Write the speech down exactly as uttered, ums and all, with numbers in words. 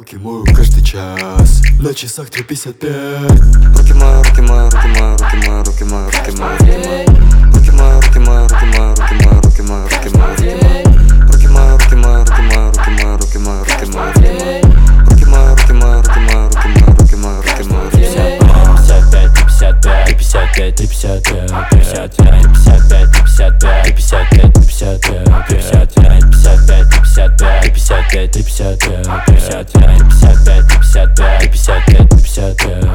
руки мою каждый час. На часах три пятьдесят пять. Руки мои, руки мои, руки мои, руки мои, руки мои, руки мои, руки мои. Руки мои, руки мои, руки мои, руки мои, руки мои, руки мои, руки мои. Руки мои, руки мои, руки мои, руки мои, руки мои, руки мои, руки мои. Руки мои, руки мои, руки мои, руки мои, руки мои, руки мои, руки мои. пятьдесят пять, пятьдесят пять, пятьдесят пять, пятьдесят пять, пятьдесят пять, пятьдесят пять, пятьдесят пять, пятьдесят пять, пятьдесят пять, пятьдесят пять, пятьдесят пять, пятьдесят пять, пятьдесят пять, пятьдесят пять, пятьдесят пять, пятьдесят пять, пятьдесят пять, пятьдесят пять.